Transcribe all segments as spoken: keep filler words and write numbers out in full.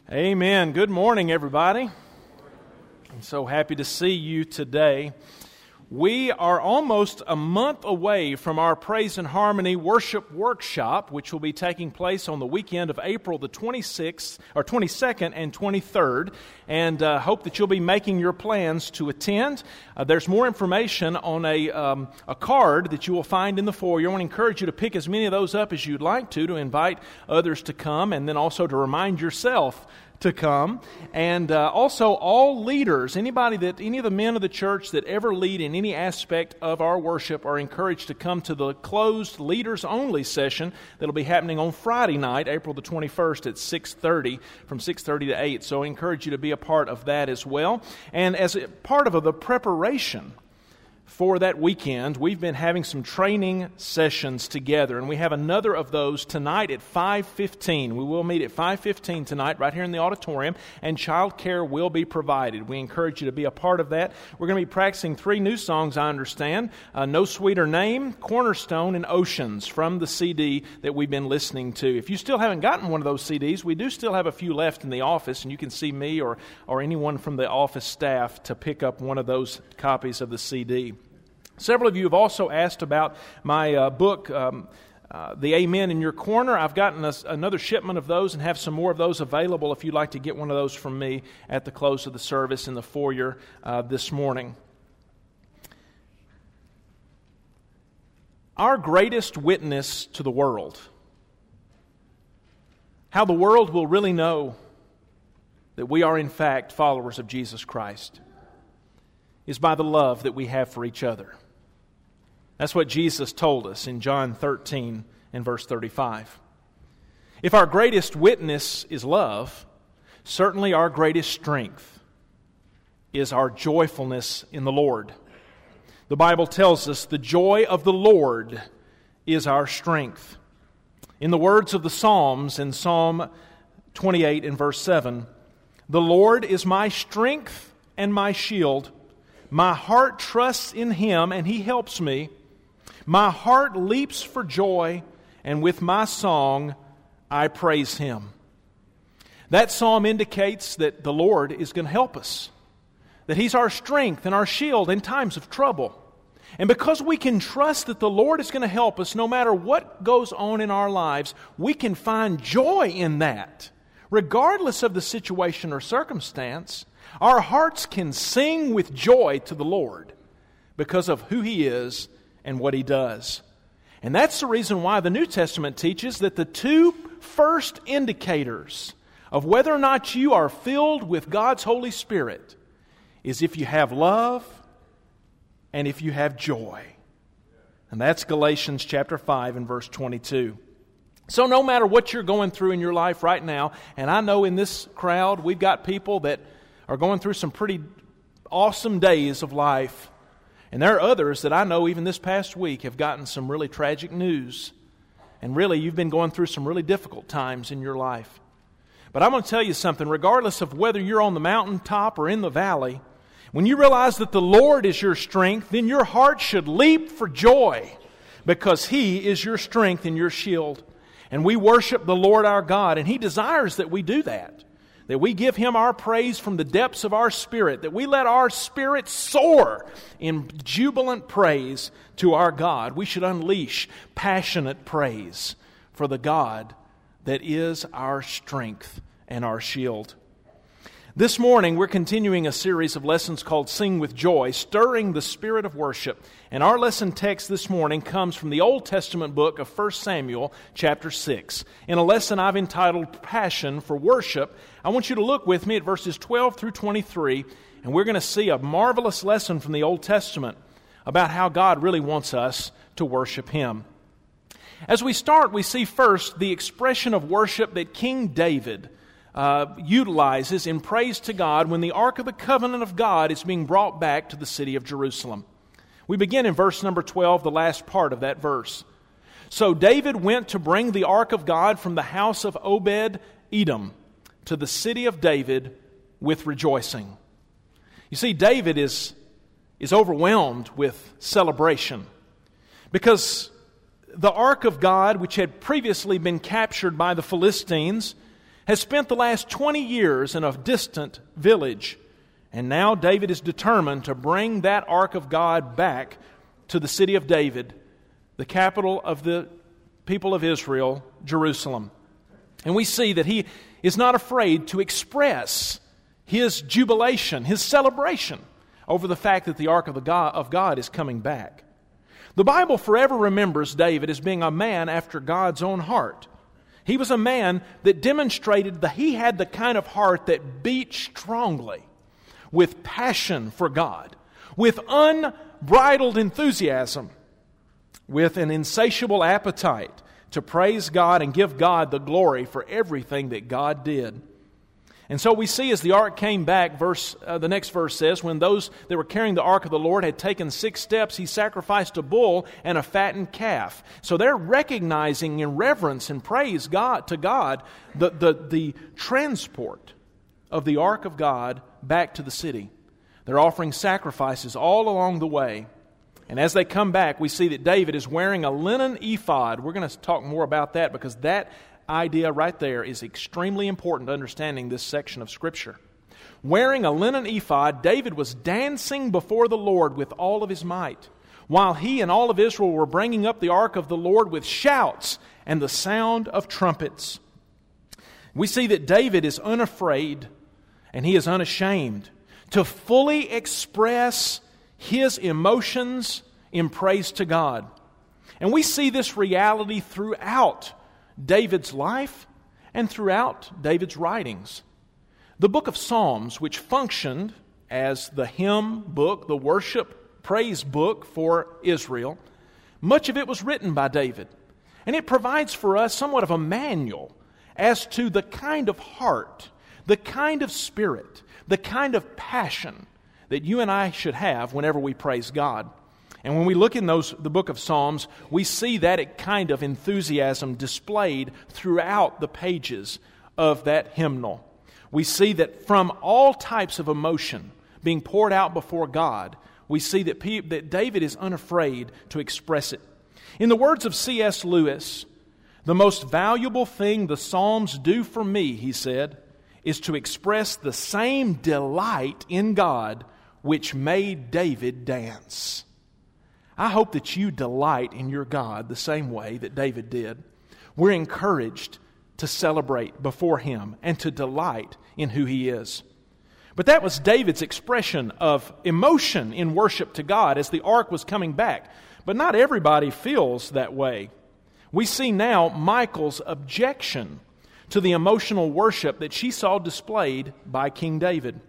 Amen. Good morning, everybody. I'm so happy to see you today. We are almost a month away from our Praise and Harmony Worship Workshop, which will be taking place on the weekend of April the twenty-sixth, or twenty-second and twenty-third, and uh, hope that you'll be making your plans to attend. Uh, there's more information on a um, a card that you will find in the foyer. I want to encourage you to pick as many of those up as you'd like to, to invite others to come, and then also to remind yourself to come. And uh, also all leaders, anybody that, any of the men of the church that ever lead in any aspect of our worship are encouraged to come to the closed leaders only session that'll be happening on Friday night, April the twenty-first at six thirty, from six thirty to eight. So I encourage you to be a part of that as well. And as a part of the preparation for that weekend, we've been having some training sessions together, and we have another of those tonight at five fifteen. We will meet at five fifteen tonight right here in the auditorium, and child care will be provided. We encourage you to be a part of that. We're going to be practicing three new songs, I understand. Uh, No Sweeter Name, Cornerstone, and Oceans from the C D that we've been listening to. If you still haven't gotten one of those C Ds, we do still have a few left in the office, and you can see me or, or anyone from the office staff to pick up one of those copies of the C D. Several of you have also asked about my uh, book, um, uh, The Amen in Your Corner. I've gotten a, another shipment of those and have some more of those available if you'd like to get one of those from me at the close of the service in the foyer uh, this morning. Our greatest witness to the world, how the world will really know that we are in fact followers of Jesus Christ, is by the love that we have for each other. That's what Jesus told us in John thirteen and verse thirty-five. If our greatest witness is love, certainly our greatest strength is our joyfulness in the Lord. The Bible tells us the joy of the Lord is our strength. In the words of the Psalms, in Psalm twenty-eight and verse seven, "The Lord is my strength and my shield. My heart trusts in Him, and He helps me. My heart leaps for joy, and with my song I praise Him." That psalm indicates that the Lord is going to help us, that He's our strength and our shield in times of trouble. And because we can trust that the Lord is going to help us no matter what goes on in our lives, we can find joy in that. Regardless of the situation or circumstance, our hearts can sing with joy to the Lord because of who He is and what He does. And that's the reason why the New Testament teaches that the two first indicators of whether or not you are filled with God's Holy Spirit is if you have love and if you have joy. And that's Galatians chapter five and verse twenty-two. So no matter what you're going through in your life right now, and I know in this crowd we've got people that are going through some pretty awesome days of life. And there are others that I know even this past week have gotten some really tragic news. And really, you've been going through some really difficult times in your life. But I'm going to tell you something. Regardless of whether you're on the mountaintop or in the valley, when you realize that the Lord is your strength, then your heart should leap for joy because He is your strength and your shield. And we worship the Lord our God, and He desires that we do that. That we give Him our praise from the depths of our spirit. That we let our spirit soar in jubilant praise to our God. We should unleash passionate praise for the God that is our strength and our shield. This morning, we're continuing a series of lessons called Sing with Joy, Stirring the Spirit of Worship. And our lesson text this morning comes from the Old Testament book of First Samuel, chapter six. In a lesson I've entitled Passion for Worship, I want you to look with me at verses twelve through twenty-three, and we're going to see a marvelous lesson from the Old Testament about how God really wants us to worship Him. As we start, we see first the expression of worship that King David Uh, utilizes in praise to God when the Ark of the Covenant of God is being brought back to the city of Jerusalem. We begin in verse number twelve, the last part of that verse. "So David went to bring the Ark of God from the house of Obed-Edom to the city of David with rejoicing." You see, David is, is overwhelmed with celebration because the Ark of God, which had previously been captured by the Philistines, has spent the last twenty years in a distant village. And now David is determined to bring that ark of God back to the city of David, the capital of the people of Israel, Jerusalem. And we see that he is not afraid to express his jubilation, his celebration over the fact that the ark of, the God, of God is coming back. The Bible forever remembers David as being a man after God's own heart. He was a man that demonstrated that he had the kind of heart that beat strongly, with passion for God, with unbridled enthusiasm, with an insatiable appetite to praise God and give God the glory for everything that God did. And so we see as the ark came back, verse uh, the next verse says, when those that were carrying the ark of the Lord had taken six steps, he sacrificed a bull and a fattened calf. So they're recognizing in reverence and praise God to God the, the, the transport of the ark of God back to the city. They're offering sacrifices all along the way. And as they come back, we see that David is wearing a linen ephod. We're going to talk more about that because that idea right there is extremely important to understanding this section of Scripture. Wearing a linen ephod, David was dancing before the Lord with all of his might, while he and all of Israel were bringing up the ark of the Lord with shouts and the sound of trumpets. We see that David is unafraid and he is unashamed to fully express his emotions in praise to God. And we see this reality throughout David's life and throughout David's writings. The book of Psalms, which functioned as the hymn book, the worship praise book for Israel, much of it was written by David. And it provides for us somewhat of a manual as to the kind of heart, the kind of spirit, the kind of passion that you and I should have whenever we praise God. And when we look in those the book of Psalms, we see that kind of enthusiasm displayed throughout the pages of that hymnal. We see that from all types of emotion being poured out before God, we see that, P- that David is unafraid to express it. In the words of C S Lewis, the most valuable thing the Psalms do for me, he said, is to express the same delight in God which made David dance. I hope that you delight in your God the same way that David did. We're encouraged to celebrate before Him and to delight in who He is. But that was David's expression of emotion in worship to God as the ark was coming back. But not everybody feels that way. We see now Michal's objection to the emotional worship that she saw displayed by King David.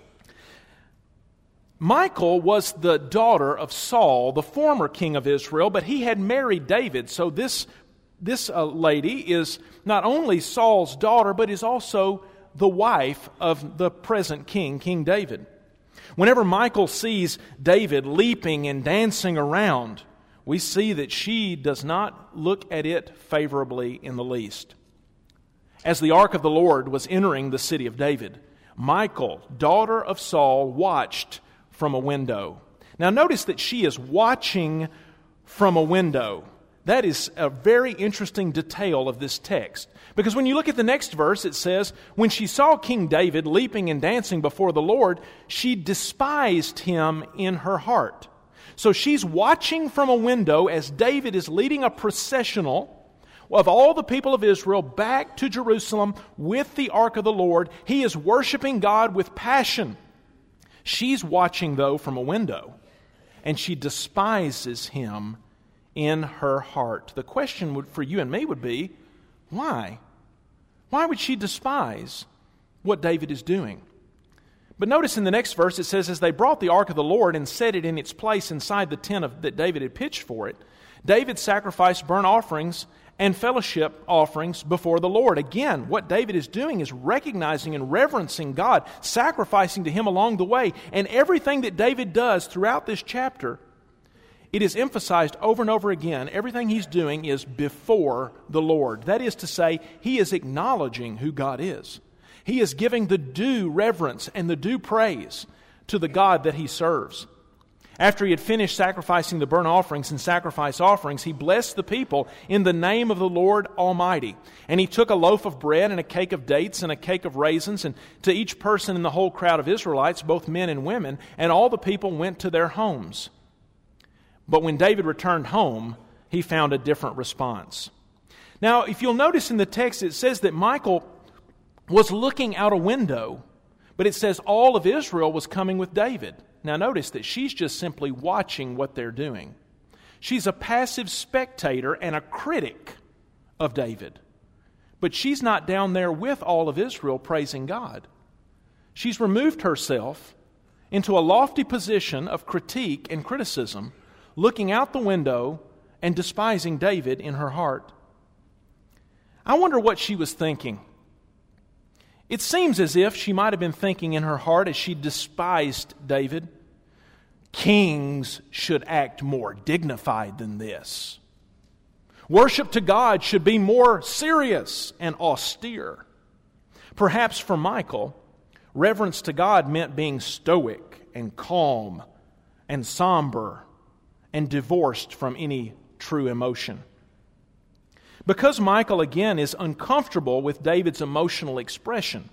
Michal was the daughter of Saul, the former king of Israel, but he had married David. So this, this uh, lady is not only Saul's daughter, but is also the wife of the present king, King David. Whenever Michal sees David leaping and dancing around, we see that she does not look at it favorably in the least. As the ark of the Lord was entering the city of David, Michal, daughter of Saul, watched from a window. Now notice that she is watching from a window. That is a very interesting detail of this text. Because when you look at the next verse, it says, when she saw King David leaping and dancing before the Lord, she despised him in her heart. So she's watching from a window as David is leading a processional of all the people of Israel back to Jerusalem with the ark of the Lord. He is worshiping God with passion. She's watching, though, from a window, and she despises him in her heart. The question would, for you and me would be, why? Why would she despise what David is doing? But notice in the next verse it says, as they brought the ark of the Lord and set it in its place inside the tent of, that David had pitched for it, David sacrificed burnt offerings and fellowship offerings before the Lord. Again, what David is doing is recognizing and reverencing God, sacrificing to Him along the way. And everything that David does throughout this chapter, it is emphasized over and over again. Everything he's doing is before the Lord. That is to say, he is acknowledging who God is. He is giving the due reverence and the due praise to the God that he serves. After he had finished sacrificing the burnt offerings and sacrifice offerings, he blessed the people in the name of the Lord Almighty. And he took a loaf of bread and a cake of dates and a cake of raisins, and to each person in the whole crowd of Israelites, both men and women, and all the people went to their homes. But when David returned home, he found a different response. Now, if you'll notice in the text, it says that Michal was looking out a window, but it says all of Israel was coming with David. Now notice that she's just simply watching what they're doing. She's a passive spectator and a critic of David. But she's not down there with all of Israel praising God. She's removed herself into a lofty position of critique and criticism, looking out the window and despising David in her heart. I wonder what she was thinking. It seems as if she might have been thinking in her heart as she despised David, kings should act more dignified than this. Worship to God should be more serious and austere. Perhaps for Michal, reverence to God meant being stoic and calm and somber and divorced from any true emotion. Because Michal, again, is uncomfortable with David's emotional expression,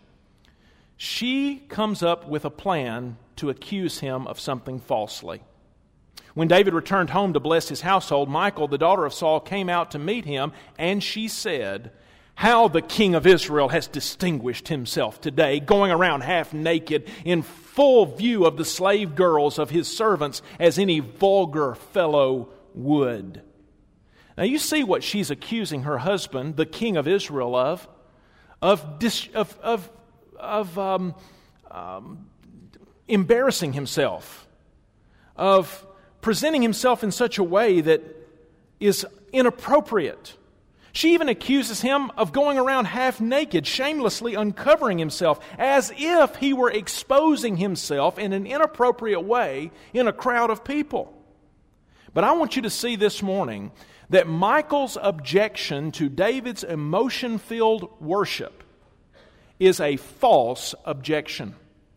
she comes up with a plan to accuse him of something falsely. When David returned home to bless his household, Michal, the daughter of Saul, came out to meet him, and she said, "How the king of Israel has distinguished himself today, going around half naked in full view of the slave girls of his servants, as any vulgar fellow would." Now you see what she's accusing her husband, the king of Israel, of, of, dis, of, of, of um, um, embarrassing himself, of presenting himself in such a way that is inappropriate. She even accuses him of going around half naked, shamelessly uncovering himself, as if he were exposing himself in an inappropriate way in a crowd of people. But I want you to see this morning that Michal's objection to David's emotion-filled worship is a false objection.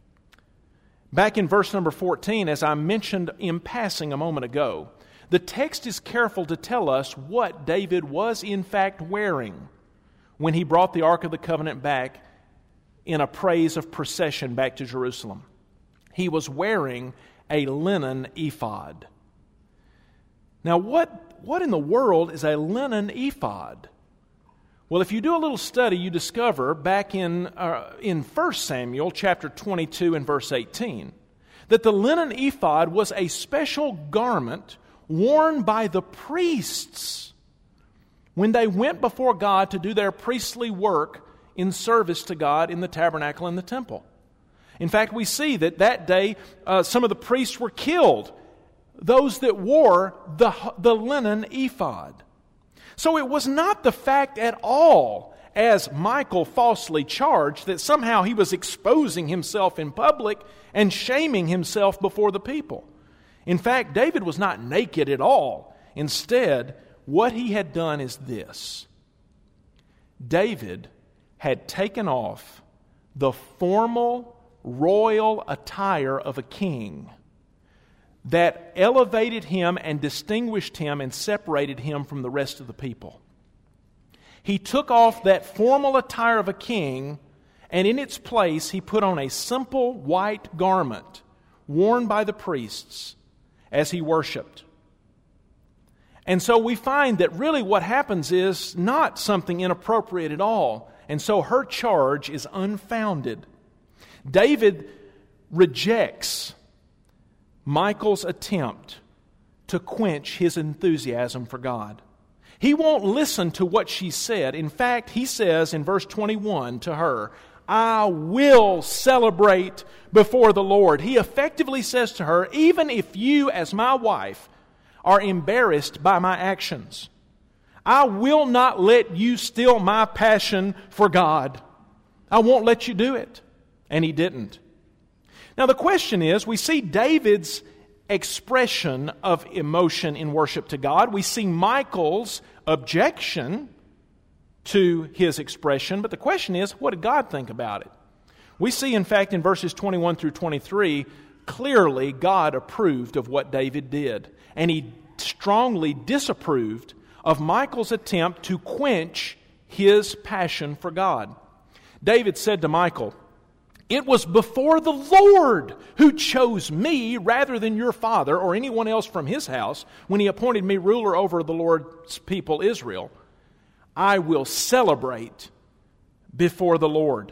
Back in verse number fourteen, as I mentioned in passing a moment ago, the text is careful to tell us what David was in fact wearing when he brought the Ark of the Covenant back in a praise of procession back to Jerusalem. He was wearing a linen ephod. Now, what, what in the world is a linen ephod? Well, if you do a little study, you discover back in, uh, in First Samuel chapter twenty-two and verse eighteen that the linen ephod was a special garment worn by the priests when they went before God to do their priestly work in service to God in the tabernacle and the temple. In fact, we see that that day uh, some of the priests were killed, those that wore the, the linen ephod. So it was not the fact at all, as Michal falsely charged, that somehow he was exposing himself in public and shaming himself before the people. In fact, David was not naked at all. Instead, what he had done is this. David had taken off the formal royal attire of a king that elevated him and distinguished him and separated him from the rest of the people. He took off that formal attire of a king, and in its place he put on a simple white garment worn by the priests as he worshiped. And so we find that really what happens is not something inappropriate at all, and so her charge is unfounded. David rejects Michal's attempt to quench his enthusiasm for God. He won't listen to what she said. In fact, he says in verse twenty-one to her, "I will celebrate before the Lord." He effectively says to her, even if you as my wife are embarrassed by my actions, I will not let you steal my passion for God. I won't let you do it. And he didn't. Now the question is, we see David's expression of emotion in worship to God. We see Michal's objection to his expression. But the question is, what did God think about it? We see, in fact, in verses twenty-one through twenty-three, clearly God approved of what David did, and he strongly disapproved of Michal's attempt to quench his passion for God. David said to Michal, "It was before the Lord who chose me rather than your father or anyone else from his house when he appointed me ruler over the Lord's people Israel. I will celebrate before the Lord."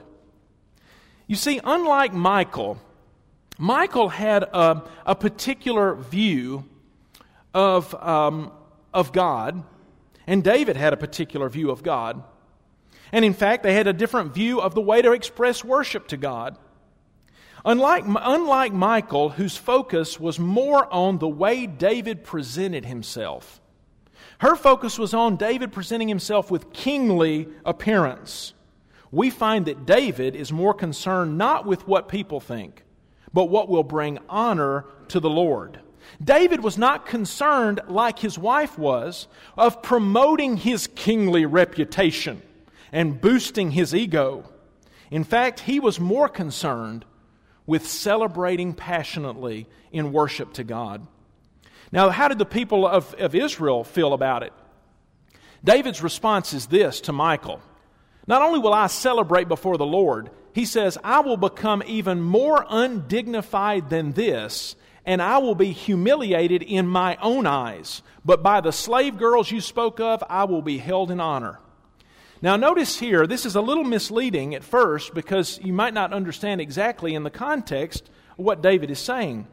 You see, unlike Michal, Michal had a, a particular view of, um, of God, and David had a particular view of God. And in fact, they had a different view of the way to express worship to God. Unlike, unlike Michal, whose focus was more on the way David presented himself, her focus was on David presenting himself with kingly appearance. We find that David is more concerned not with what people think, but what will bring honor to the Lord. David was not concerned, like his wife was, of promoting his kingly reputation and boosting his ego. In fact, he was more concerned with celebrating passionately in worship to God. Now, how did the people of, of Israel feel about it? David's response is this to Michal. Not only will I celebrate before the Lord, he says, I will become even more undignified than this, and I will be humiliated in my own eyes. But by the slave girls you spoke of, I will be held in honor. Now notice here, this is a little misleading at first because you might not understand exactly in the context what David is saying.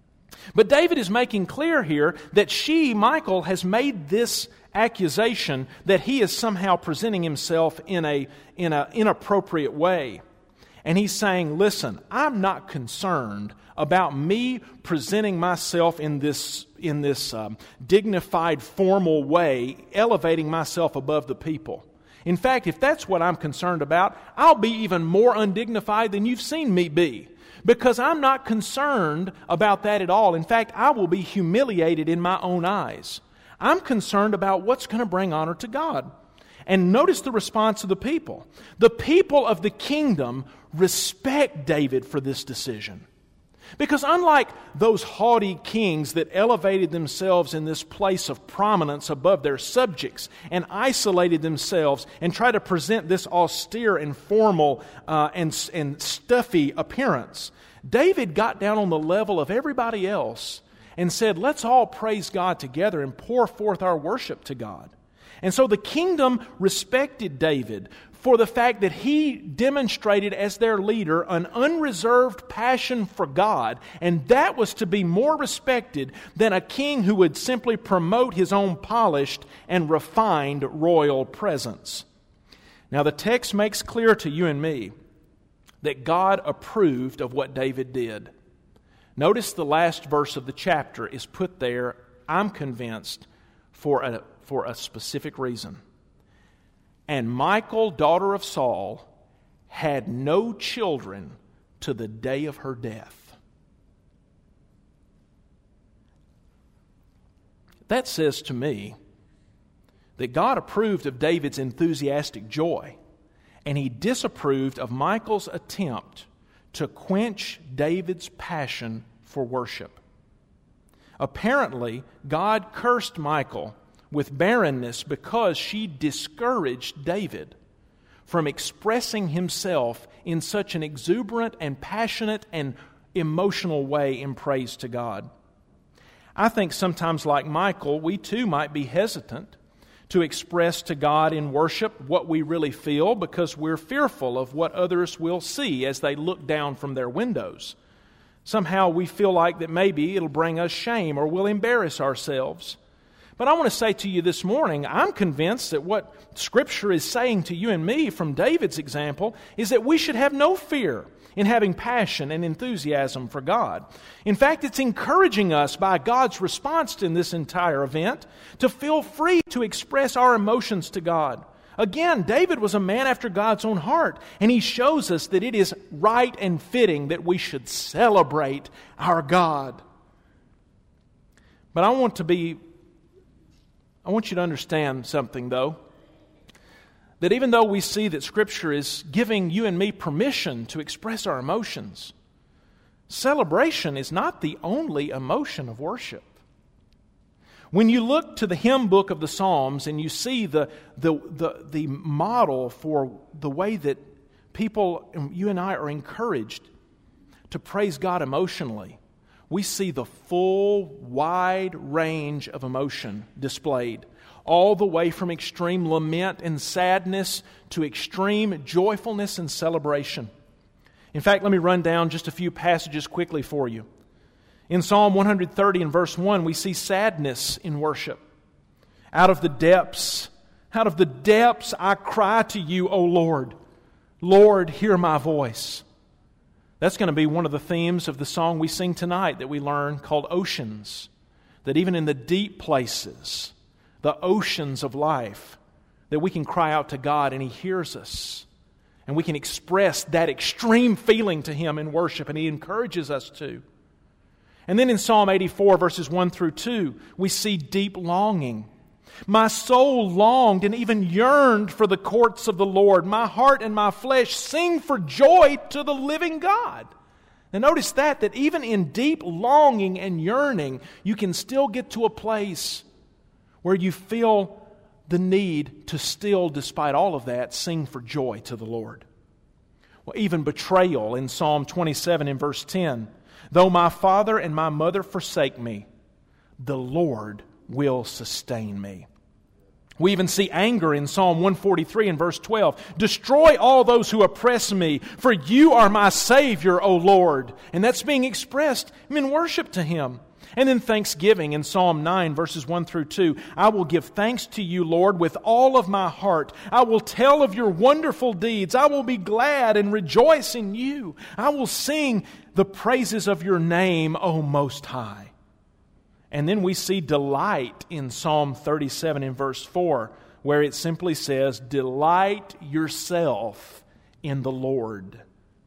But David is making clear here that she, Michal, has made this accusation that he is somehow presenting himself in a in an inappropriate way. And he's saying, listen, I'm not concerned about me presenting myself in this, in this um, dignified, formal way, elevating myself above the people. In fact, if that's what I'm concerned about, I'll be even more undignified than you've seen me be. Because I'm not concerned about that at all. In fact, I will be humiliated in my own eyes. I'm concerned about what's going to bring honor to God. And notice the response of the people. The people of the kingdom respect David for this decision. Because unlike those haughty kings that elevated themselves in this place of prominence above their subjects and isolated themselves and tried to present this austere and formal uh, and, and stuffy appearance, David got down on the level of everybody else and said, let's all praise God together and pour forth our worship to God. And so the kingdom respected David for the fact that he demonstrated as their leader an unreserved passion for God, and that was to be more respected than a king who would simply promote his own polished and refined royal presence. Now the text makes clear to you and me that God approved of what David did. Notice the last verse of the chapter is put there, I'm convinced, for a, for a specific reason. And Michal, daughter of Saul, had no children to the day of her death. That says to me that God approved of David's enthusiastic joy, and He disapproved of Michal's attempt to quench David's passion for worship. Apparently, God cursed Michal with barrenness because she discouraged David from expressing himself in such an exuberant and passionate and emotional way in praise to God. I think sometimes, like Michal, we too might be hesitant to express to God in worship what we really feel because we're fearful of what others will see as they look down from their windows. Somehow we feel like that maybe it'll bring us shame or we'll embarrass ourselves. But I want to say to you this morning, I'm convinced that what Scripture is saying to you and me from David's example is that we should have no fear in having passion and enthusiasm for God. In fact, it's encouraging us by God's response in this entire event to feel free to express our emotions to God. Again, David was a man after God's own heart, and he shows us that it is right and fitting that we should celebrate our God. But I want to be I want you to understand something, though, that even though we see that Scripture is giving you and me permission to express our emotions, celebration is not the only emotion of worship. When you look to the hymn book of the Psalms and you see the, the, the, the model for the way that people, you and I, are encouraged to praise God emotionally, we see the full, wide range of emotion displayed, all the way from extreme lament and sadness to extreme joyfulness and celebration. In fact, let me run down just a few passages quickly for you. In Psalm one thirty and verse one, we see sadness in worship. Out of the depths, out of the depths I cry to you, O Lord. Lord, hear my voice. That's going to be one of the themes of the song we sing tonight that we learn called Oceans. That even in the deep places, the oceans of life, that we can cry out to God and He hears us. And we can express that extreme feeling to Him in worship, and He encourages us to. And then in Psalm eighty-four, verses one through two, we see deep longing. My soul longed and even yearned for the courts of the Lord. My heart and my flesh sing for joy to the living God. Now notice that, that even in deep longing and yearning, you can still get to a place where you feel the need to still, despite all of that, sing for joy to the Lord. Well, even betrayal in Psalm twenty-seven in verse ten. Though my father and my mother forsake me, the Lord will sustain me. We even see anger in Psalm one forty-three and verse twelve. Destroy all those who oppress me, for you are my Savior, O Lord. And that's being expressed in worship to Him. And then thanksgiving in Psalm nine, verses one through two. I will give thanks to you, Lord, with all of my heart. I will tell of your wonderful deeds. I will be glad and rejoice in you. I will sing the praises of your name, O Most High. And then we see delight in Psalm thirty-seven in verse four, where it simply says, delight yourself in the Lord.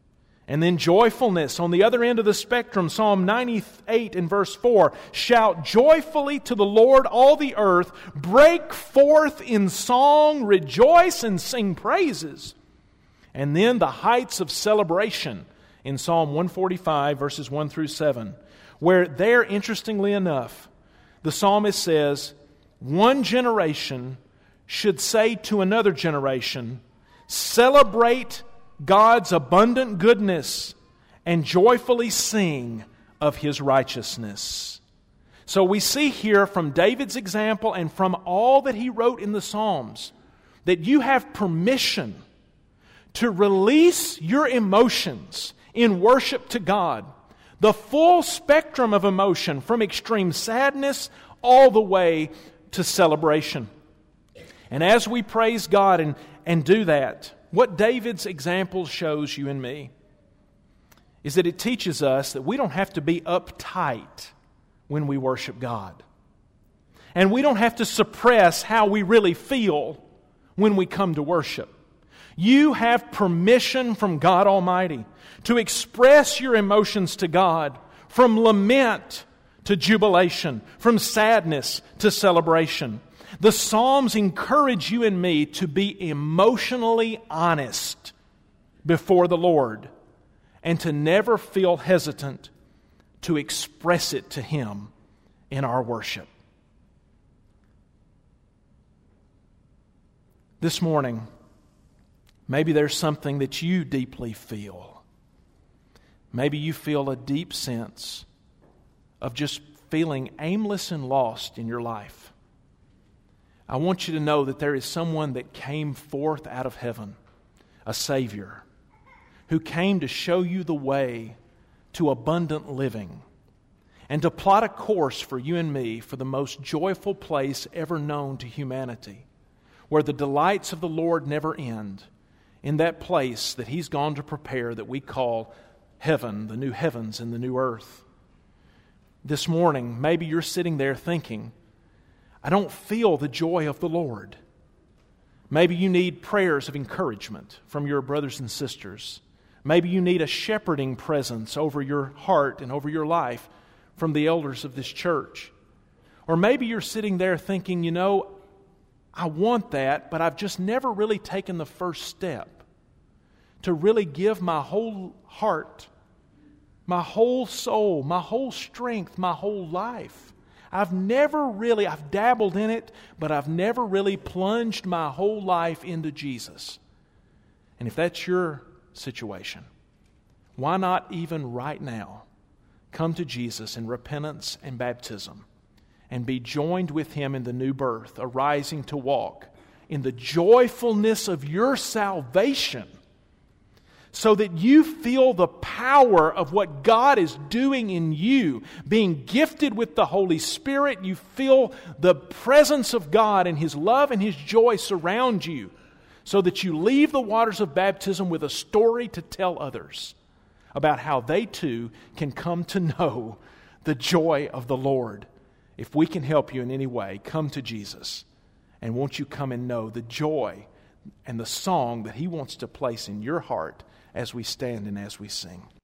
And then joyfulness on the other end of the spectrum, Psalm ninety-eight and verse four. Shout joyfully to the Lord, all the earth. Break forth in song, rejoice and sing praises. And then the heights of celebration in Psalm one forty-five, verses one through seven. Where there, interestingly enough, the psalmist says, one generation should say to another generation, celebrate God's abundant goodness and joyfully sing of His righteousness. So we see here from David's example and from all that he wrote in the Psalms that you have permission to release your emotions in worship to God. The full spectrum of emotion from extreme sadness all the way to celebration. And as we praise God and, and do that, what David's example shows you and me is that it teaches us that we don't have to be uptight when we worship God. And we don't have to suppress how we really feel when we come to worship. You have permission from God Almighty to express your emotions to God, from lament to jubilation, from sadness to celebration. The Psalms encourage you and me to be emotionally honest before the Lord and to never feel hesitant to express it to Him in our worship. This morning, maybe there's something that you deeply feel. Maybe you feel a deep sense of just feeling aimless and lost in your life. I want you to know that there is someone that came forth out of heaven, a Savior, who came to show you the way to abundant living and to plot a course for you and me for the most joyful place ever known to humanity, where the delights of the Lord never end, in that place that He's gone to prepare that we call heaven, the new heavens and the new earth. This morning, maybe you're sitting there thinking, I don't feel the joy of the Lord. Maybe you need prayers of encouragement from your brothers and sisters. Maybe you need a shepherding presence over your heart and over your life from the elders of this church. Or maybe you're sitting there thinking, you know, I want that, but I've just never really taken the first step to really give my whole heart my whole soul, my whole strength, my whole life. I've never really, I've dabbled in it, but I've never really plunged my whole life into Jesus. And if that's your situation, why not even right now come to Jesus in repentance and baptism and be joined with Him in the new birth, arising to walk in the joyfulness of your salvation, so that you feel the power of what God is doing in you, being gifted with the Holy Spirit. You feel the presence of God and His love and His joy surround you, so that you leave the waters of baptism with a story to tell others about how they too can come to know the joy of the Lord. If we can help you in any way, come to Jesus. And won't you come and know the joy and the song that He wants to place in your heart as we stand and as we sing.